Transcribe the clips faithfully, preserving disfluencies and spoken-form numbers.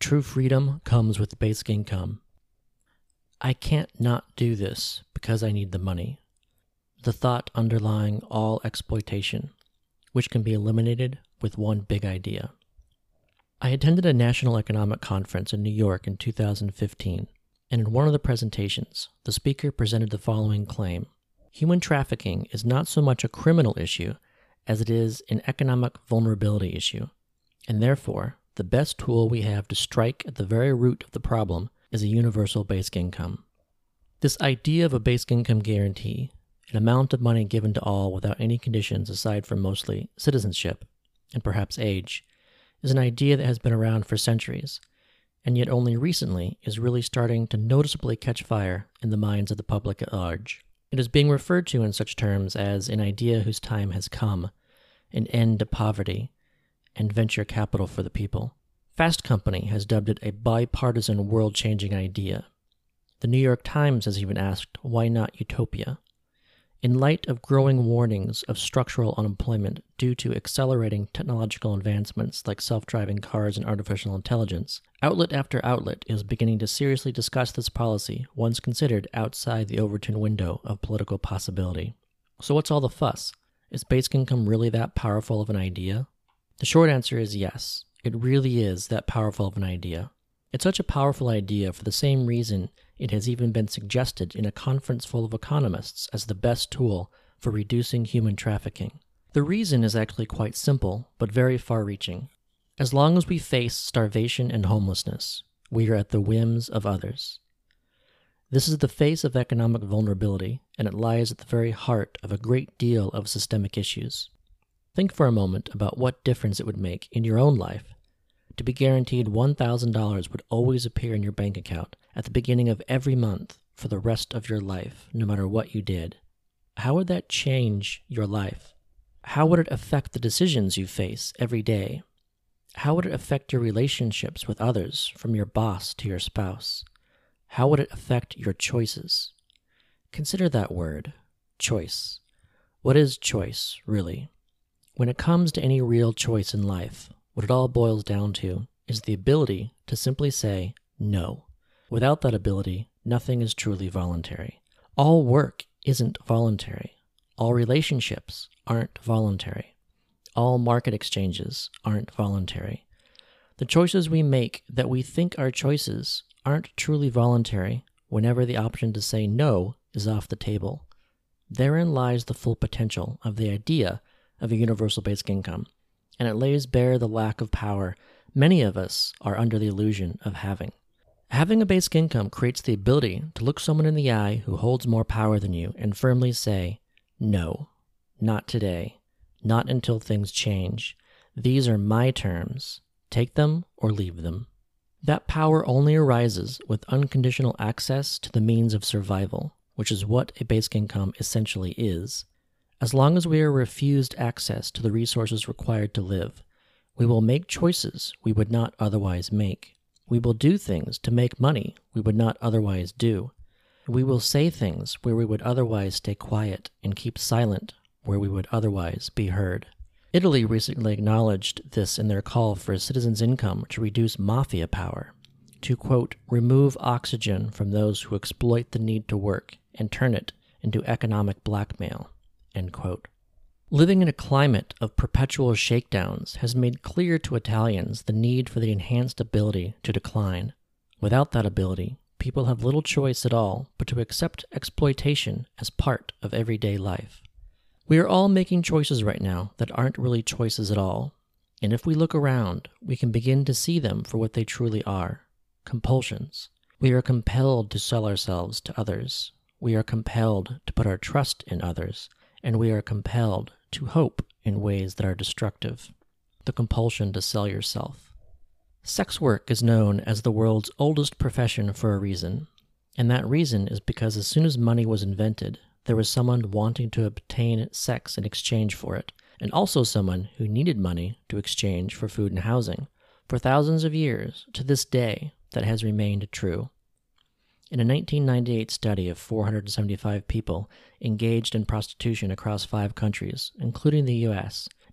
true freedom comes with basic income. I can't not do this because I need the money. The thought underlying all exploitation, which can be eliminated with one big idea. I attended a national economic conference in New York in two thousand fifteen, and in one of the presentations, the speaker presented the following claim. Human trafficking is not so much a criminal issue as it is an economic vulnerability issue, and therefore, the best tool we have to strike at the very root of the problem is a universal basic income. This idea of a basic income guarantee, an amount of money given to all without any conditions aside from mostly citizenship and perhaps age, is an idea that has been around for centuries, and yet only recently is really starting to noticeably catch fire in the minds of the public at large. It is being referred to in such terms as an idea whose time has come, an end to poverty, and venture capital for the people. Fast Company has dubbed it a bipartisan world-changing idea. The New York Times has even asked, why not utopia? In light of growing warnings of structural unemployment due to accelerating technological advancements like self-driving cars and artificial intelligence, outlet after outlet is beginning to seriously discuss this policy once considered outside the Overton window of political possibility. So what's all the fuss? Is basic income really that powerful of an idea? The short answer is yes, it really is that powerful of an idea. It's such a powerful idea for the same reason it has even been suggested in a conference full of economists as the best tool for reducing human trafficking. The reason is actually quite simple, but very far-reaching. As long as we face starvation and homelessness, we are at the whims of others. This is the face of economic vulnerability, and it lies at the very heart of a great deal of systemic issues. Think for a moment about what difference it would make in your own life to be guaranteed one thousand dollars would always appear in your bank account at the beginning of every month for the rest of your life, no matter what you did. How would that change your life? How would it affect the decisions you face every day? How would it affect your relationships with others, from your boss to your spouse? How would it affect your choices? Consider that word, choice. What is choice, really? When it comes to any real choice in life, what it all boils down to is the ability to simply say no. Without that ability, nothing is truly voluntary. All work isn't voluntary. All relationships aren't voluntary. All market exchanges aren't voluntary. The choices we make that we think are choices aren't truly voluntary whenever the option to say no is off the table. Therein lies the full potential of the idea of a universal basic income, and it lays bare the lack of power many of us are under the illusion of having. Having a basic income creates the ability to look someone in the eye who holds more power than you and firmly say, no, not today, not until things change. These are my terms. Take them or leave them. That power only arises with unconditional access to the means of survival, which is what a basic income essentially is. As long as we are refused access to the resources required to live, we will make choices we would not otherwise make. We will do things to make money we would not otherwise do. We will say things where we would otherwise stay quiet and keep silent where we would otherwise be heard. Italy recently acknowledged this in their call for a citizen's income to reduce mafia power, to, quote, remove oxygen from those who exploit the need to work and turn it into economic blackmail. End quote. Living in a climate of perpetual shakedowns has made clear to Italians the need for the enhanced ability to decline. Without that ability, people have little choice at all but to accept exploitation as part of everyday life. We are all making choices right now that aren't really choices at all, and if we look around, we can begin to see them for what they truly are, compulsions. We are compelled to sell ourselves to others. We are compelled to put our trust in others. And we are compelled to hope in ways that are destructive. The compulsion to sell yourself. Sex work is known as the world's oldest profession for a reason, and that reason is because as soon as money was invented, there was someone wanting to obtain sex in exchange for it, and also someone who needed money to exchange for food and housing. For thousands of years, to this day, that has remained true. In a nineteen ninety-eight study of four hundred seventy-five people engaged in prostitution across five countries, including the U S,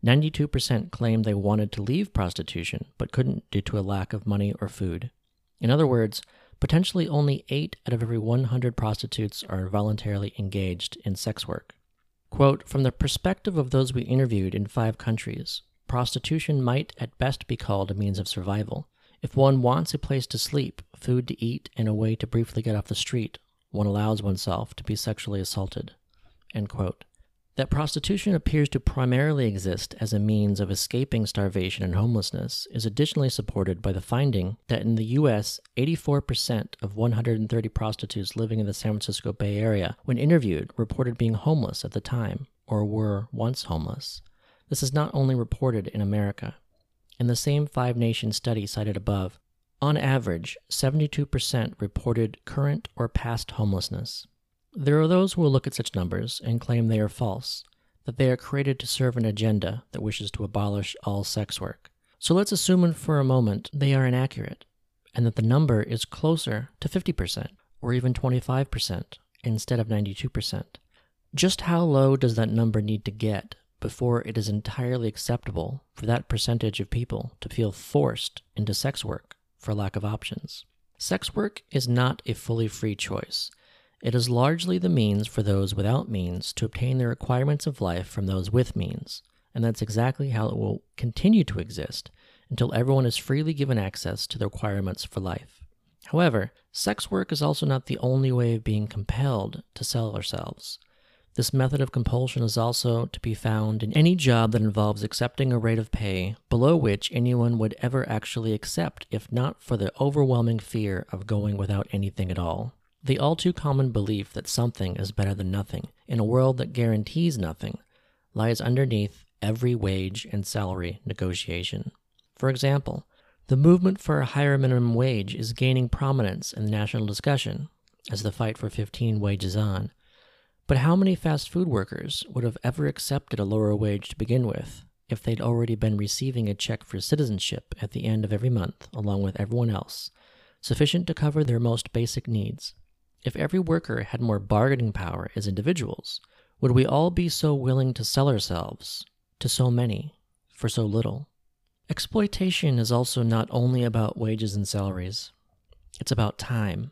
ninety-two percent claimed they wanted to leave prostitution but couldn't due to a lack of money or food. In other words, potentially only eight out of every one hundred prostitutes are voluntarily engaged in sex work. Quote, from the perspective of those we interviewed in five countries, prostitution might at best be called a means of survival. If one wants a place to sleep, food to eat, and a way to briefly get off the street, one allows oneself to be sexually assaulted. End quote. That prostitution appears to primarily exist as a means of escaping starvation and homelessness is additionally supported by the finding that in the U S, eighty-four percent of one hundred thirty prostitutes living in the San Francisco Bay Area, when interviewed, reported being homeless at the time, or were once homeless. This is not only reported in America. In the same five-nation study cited above, on average, seventy-two percent reported current or past homelessness. There are those who will look at such numbers and claim they are false, that they are created to serve an agenda that wishes to abolish all sex work. So let's assume for a moment they are inaccurate, and that the number is closer to fifty percent, or even twenty-five percent, instead of ninety-two percent. Just how low does that number need to get before it is entirely acceptable for that percentage of people to feel forced into sex work for lack of options? Sex work is not a fully free choice. It is largely the means for those without means to obtain the requirements of life from those with means, and that's exactly how it will continue to exist until everyone is freely given access to the requirements for life. However, sex work is also not the only way of being compelled to sell ourselves. This method of compulsion is also to be found in any job that involves accepting a rate of pay below which anyone would ever actually accept if not for the overwhelming fear of going without anything at all. The all-too-common belief that something is better than nothing in a world that guarantees nothing lies underneath every wage and salary negotiation. For example, the movement for a higher minimum wage is gaining prominence in the national discussion as the fight for fifteen wages on. But how many fast food workers would have ever accepted a lower wage to begin with if they'd already been receiving a check for citizenship at the end of every month along with everyone else, sufficient to cover their most basic needs? If every worker had more bargaining power as individuals, would we all be so willing to sell ourselves to so many for so little? Exploitation is also not only about wages and salaries. It's about time.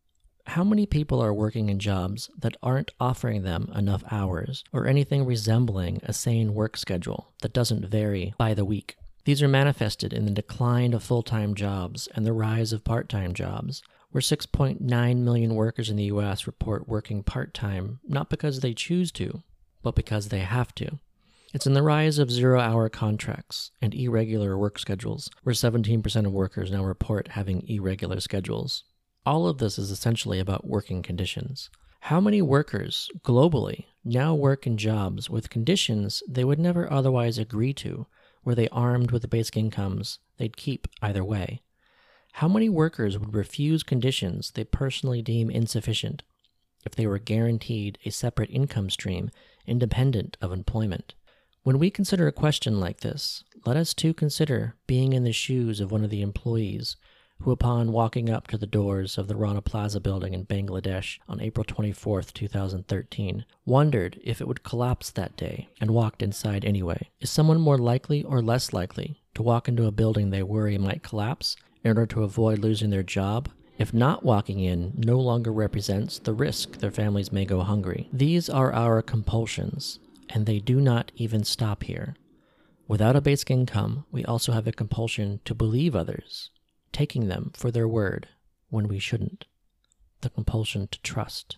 How many people are working in jobs that aren't offering them enough hours or anything resembling a sane work schedule that doesn't vary by the week? These are manifested in the decline of full-time jobs and the rise of part-time jobs, where six point nine million workers in the U S report working part-time not because they choose to, but because they have to. It's in the rise of zero-hour contracts and irregular work schedules, where seventeen percent of workers now report having irregular schedules. All of this is essentially about working conditions. How many workers globally now work in jobs with conditions they would never otherwise agree to, where they armed with the basic incomes they'd keep either way? How many workers would refuse conditions they personally deem insufficient if they were guaranteed a separate income stream independent of employment? When we consider a question like this, let us too consider being in the shoes of one of the employees who, upon walking up to the doors of the Rana Plaza building in Bangladesh on April twenty-fourth, two thousand thirteen, wondered if it would collapse that day and walked inside anyway. Is someone more likely or less likely to walk into a building they worry might collapse in order to avoid losing their job, if not walking in no longer represents the risk their families may go hungry? These are our compulsions, and they do not even stop here. Without a basic income, we also have a compulsion to believe others, taking them for their word when we shouldn't. The compulsion to trust.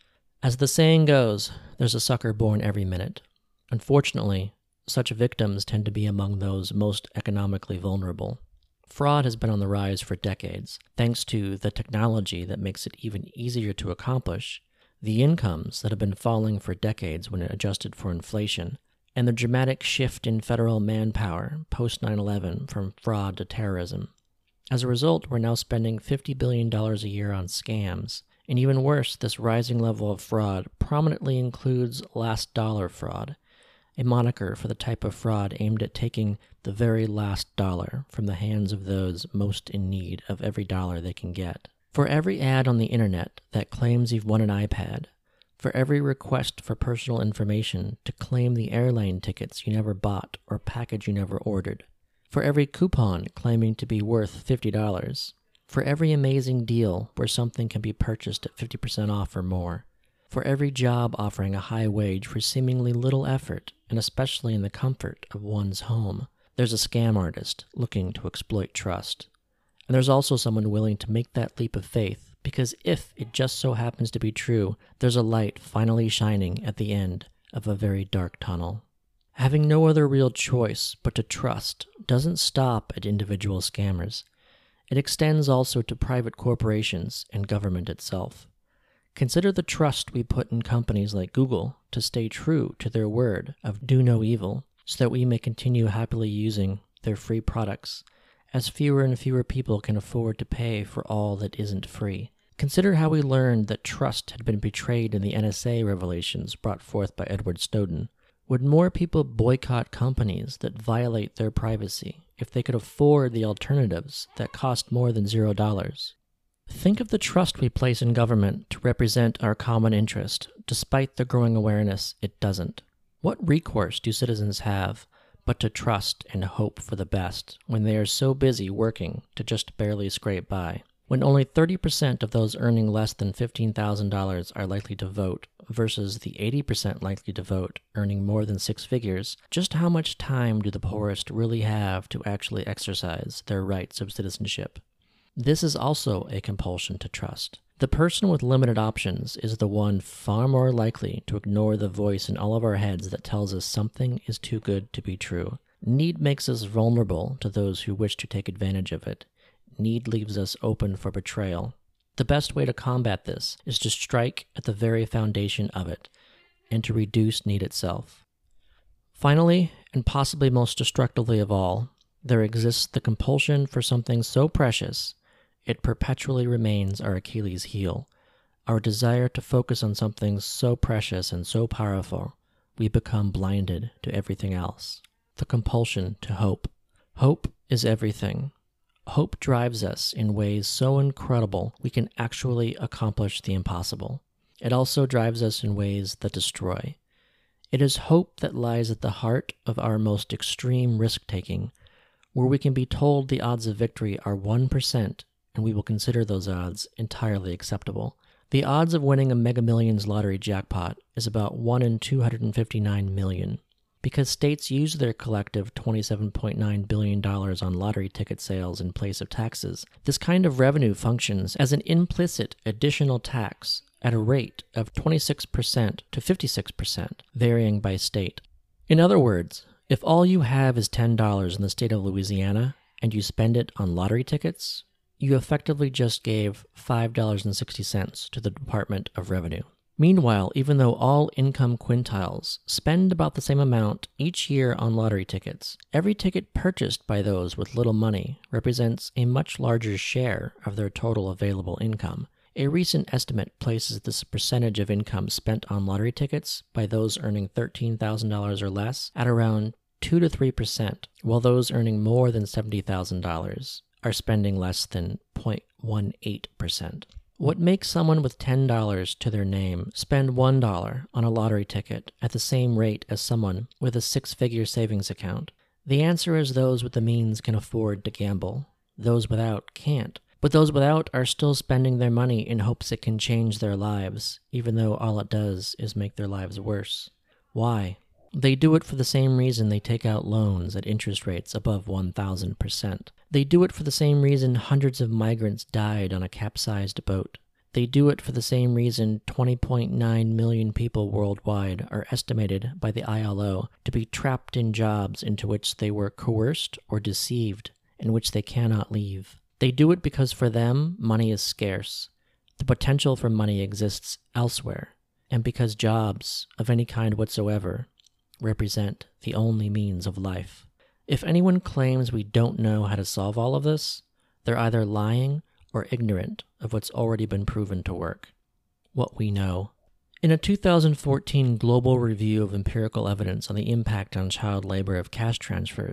As the saying goes, there's a sucker born every minute. Unfortunately, such victims tend to be among those most economically vulnerable. Fraud has been on the rise for decades, thanks to the technology that makes it even easier to accomplish, the incomes that have been falling for decades when adjusted for inflation, and the dramatic shift in federal manpower post nine eleven from fraud to terrorism. As a result, we're now spending fifty billion dollars a year on scams, and even worse, this rising level of fraud prominently includes last dollar fraud, a moniker for the type of fraud aimed at taking the very last dollar from the hands of those most in need of every dollar they can get. For every ad on the internet that claims you've won an iPad, for every request for personal information to claim the airline tickets you never bought or package you never ordered, for every coupon claiming to be worth fifty dollars, for every amazing deal where something can be purchased at fifty percent off or more, for every job offering a high wage for seemingly little effort, and especially in the comfort of one's home, there's a scam artist looking to exploit trust. And there's also someone willing to make that leap of faith, because if it just so happens to be true, there's a light finally shining at the end of a very dark tunnel. Having no other real choice but to trust doesn't stop at individual scammers. It extends also to private corporations and government itself. Consider the trust we put in companies like Google to stay true to their word of do no evil, so that we may continue happily using their free products, as fewer and fewer people can afford to pay for all that isn't free. Consider how we learned that trust had been betrayed in the N S A revelations brought forth by Edward Snowden. Would more people boycott companies that violate their privacy if they could afford the alternatives that cost more than zero dollars? Think of the trust we place in government to represent our common interest, despite the growing awareness it doesn't. What recourse do citizens have but to trust and hope for the best when they are so busy working to just barely scrape by? When only thirty percent of those earning less than fifteen thousand dollars are likely to vote versus the eighty percent likely to vote earning more than six figures, just how much time do the poorest really have to actually exercise their rights of citizenship? This is also a compulsion to trust. The person with limited options is the one far more likely to ignore the voice in all of our heads that tells us something is too good to be true. Need makes us vulnerable to those who wish to take advantage of it. Need leaves us open for betrayal. The best way to combat this is to strike at the very foundation of it, and to reduce need itself. Finally, and possibly most destructively of all, there exists the compulsion for something so precious it perpetually remains our Achilles heel. Our desire to focus on something so precious and so powerful, we become blinded to everything else. The compulsion to hope. Hope is everything. Hope drives us in ways so incredible we can actually accomplish the impossible. It also drives us in ways that destroy. It is hope that lies at the heart of our most extreme risk-taking, where we can be told the odds of victory are one percent, and we will consider those odds entirely acceptable. The odds of winning a Mega Millions lottery jackpot is about one in two hundred fifty-nine million. Because states use their collective twenty-seven point nine billion dollars on lottery ticket sales in place of taxes, this kind of revenue functions as an implicit additional tax at a rate of twenty-six percent to fifty-six percent, varying by state. In other words, if all you have is ten dollars in the state of Louisiana and you spend it on lottery tickets, you effectively just gave five dollars and sixty cents to the Department of Revenue. Meanwhile, even though all income quintiles spend about the same amount each year on lottery tickets, every ticket purchased by those with little money represents a much larger share of their total available income. A recent estimate places this percentage of income spent on lottery tickets by those earning thirteen thousand dollars or less at around two to three percent, while those earning more than seventy thousand dollars are spending less than zero point one eight percent. What makes someone with ten dollars to their name spend one dollar on a lottery ticket at the same rate as someone with a six-figure savings account? The answer is those with the means can afford to gamble. Those without can't. But those without are still spending their money in hopes it can change their lives, even though all it does is make their lives worse. Why? They do it for the same reason they take out loans at interest rates above one thousand percent. They do it for the same reason hundreds of migrants died on a capsized boat. They do it for the same reason twenty point nine million people worldwide are estimated by the I L O to be trapped in jobs into which they were coerced or deceived, in which they cannot leave. They do it because for them, money is scarce. The potential for money exists elsewhere, and because jobs, of any kind whatsoever, represent the only means of life. If anyone claims we don't know how to solve all of this, they're either lying or ignorant of what's already been proven to work. What we know. In a two thousand fourteen global review of empirical evidence on the impact on child labor of cash transfers,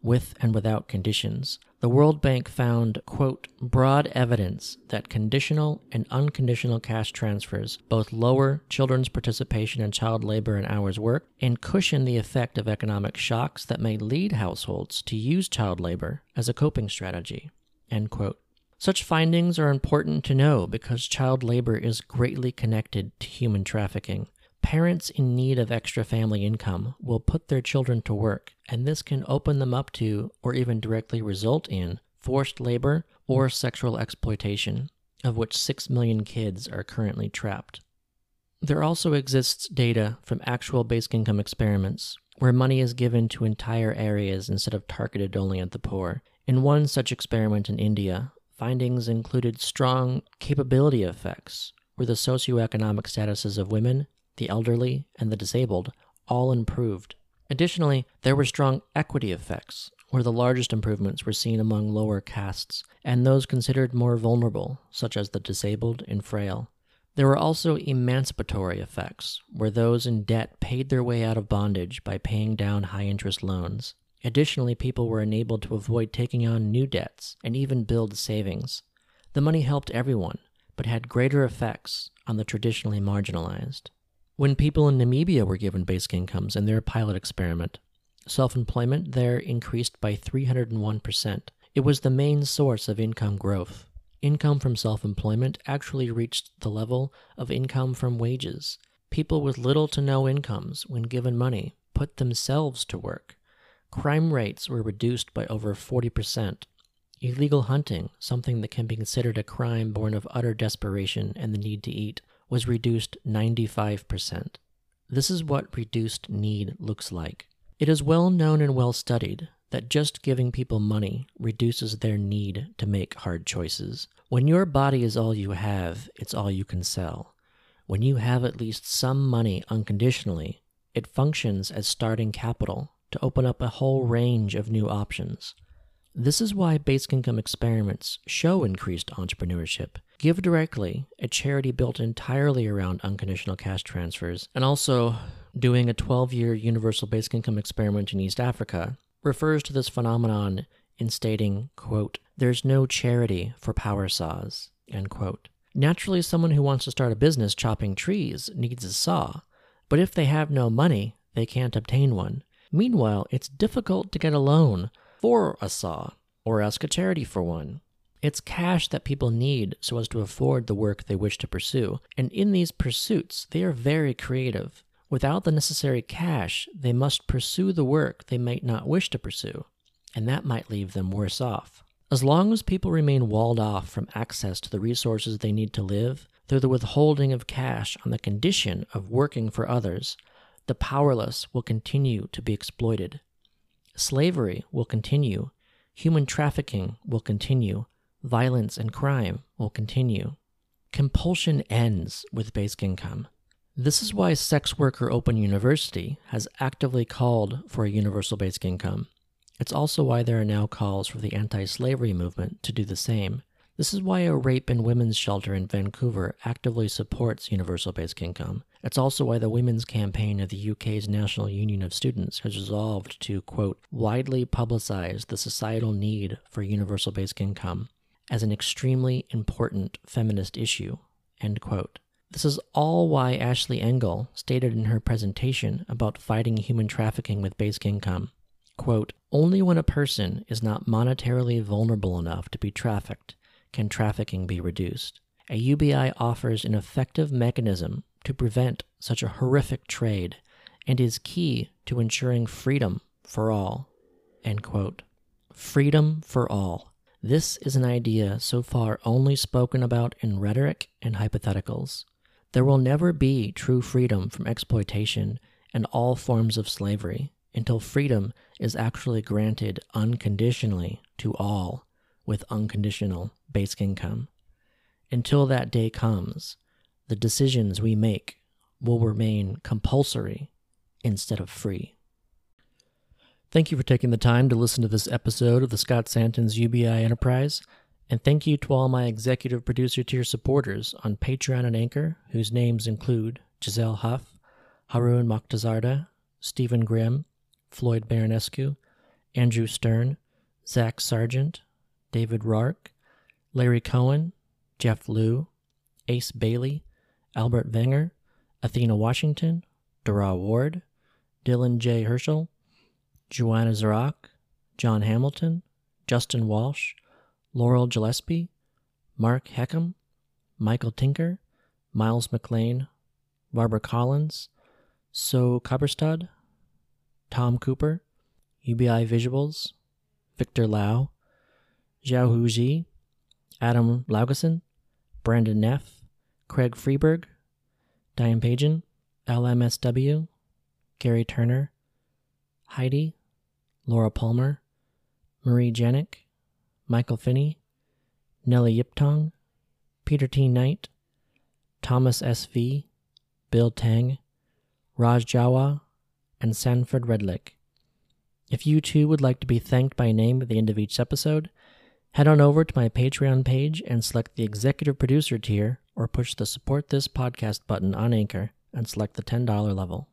with and without conditions, the World Bank found, quote, broad evidence that conditional and unconditional cash transfers both lower children's participation in child labor and hours worked and cushion the effect of economic shocks that may lead households to use child labor as a coping strategy, end quote. Such findings are important to know because child labor is greatly connected to human trafficking. Parents in need of extra family income will put their children to work, and this can open them up to, or even directly result in, forced labor or sexual exploitation, of which six million kids are currently trapped. There also exists data from actual basic income experiments, where money is given to entire areas instead of targeted only at the poor. In one such experiment in India, findings included strong capability effects, where the socioeconomic statuses of women, the elderly, and the disabled all improved. Additionally, there were strong equity effects, where the largest improvements were seen among lower castes and those considered more vulnerable, such as the disabled and frail. There were also emancipatory effects, where those in debt paid their way out of bondage by paying down high-interest loans. Additionally, people were enabled to avoid taking on new debts and even build savings. The money helped everyone, but had greater effects on the traditionally marginalized. When people in Namibia were given basic incomes in their pilot experiment, self-employment there increased by three hundred one percent. It was the main source of income growth. Income from self-employment actually reached the level of income from wages. People with little to no incomes, when given money, put themselves to work. Crime rates were reduced by over forty percent. Illegal hunting, something that can be considered a crime born of utter desperation and the need to eat, was reduced ninety-five percent. This is what reduced need looks like. It is well known and well studied that just giving people money reduces their need to make hard choices. When your body is all you have, it's all you can sell. When you have at least some money unconditionally, it functions as starting capital to open up a whole range of new options. This is why basic income experiments show increased entrepreneurship. Give Directly, a charity built entirely around unconditional cash transfers, and also doing a twelve-year universal basic income experiment in East Africa, refers to this phenomenon in stating, quote, there's no charity for power saws, end quote. Naturally, someone who wants to start a business chopping trees needs a saw, but if they have no money, they can't obtain one. Meanwhile, it's difficult to get a loan for a saw or ask a charity for one. It's cash that people need so as to afford the work they wish to pursue, and in these pursuits, they are very creative. Without the necessary cash, they must pursue the work they might not wish to pursue, and that might leave them worse off. As long as people remain walled off from access to the resources they need to live, through the withholding of cash on the condition of working for others, the powerless will continue to be exploited. Slavery will continue. Human trafficking will continue. Violence and crime will continue. Compulsion ends with basic income. This is why Sex Worker Open University has actively called for a universal basic income. It's also why there are now calls for the anti-slavery movement to do the same. This is why a rape and women's shelter in Vancouver actively supports universal basic income. It's also why the Women's Campaign of the U K's National Union of Students has resolved to, quote, widely publicize the societal need for universal basic income as an extremely important feminist issue, end quote. This is all why Ashley Engel stated in her presentation about fighting human trafficking with basic income, quote, only when a person is not monetarily vulnerable enough to be trafficked can trafficking be reduced. A U B I offers an effective mechanism to prevent such a horrific trade and is key to ensuring freedom for all, end quote. Freedom for all. This is an idea so far only spoken about in rhetoric and hypotheticals. There will never be true freedom from exploitation and all forms of slavery until freedom is actually granted unconditionally to all with unconditional basic income. Until that day comes, the decisions we make will remain compulsory instead of free. Thank you for taking the time to listen to this episode of the Scott Santens U B I Enterprise, and thank you to all my executive producer tier supporters on Patreon and Anchor, whose names include Giselle Huff, Haroon Mokhtazarda, Stephen Grimm, Floyd Baronescu, Andrew Stern, Zach Sargent, David Rourke, Larry Cohen, Jeff Liu, Ace Bailey, Albert Wenger, Athena Washington, Dara Ward, Dylan J. Herschel, Joanna Zarak, John Hamilton, Justin Walsh, Laurel Gillespie, Mark Heckham, Michael Tinker, Miles McLean, Barbara Collins, So Copperstad, Tom Cooper, U B I Visuals, Victor Lau, Zhao Hu Ji, Adam Laugason, Brandon Neff, Craig Freeberg, Diane Pagan, L M S W, Gary Turner, Heidi, Laura Palmer, Marie Janik, Michael Finney, Nellie Yiptong, Peter T. Knight, Thomas S V, Bill Tang, Raj Jawa, and Sanford Redlick. If you too would like to be thanked by name at the end of each episode, head on over to my Patreon page and select the Executive Producer tier, or push the Support This Podcast button on Anchor and select the ten dollars level.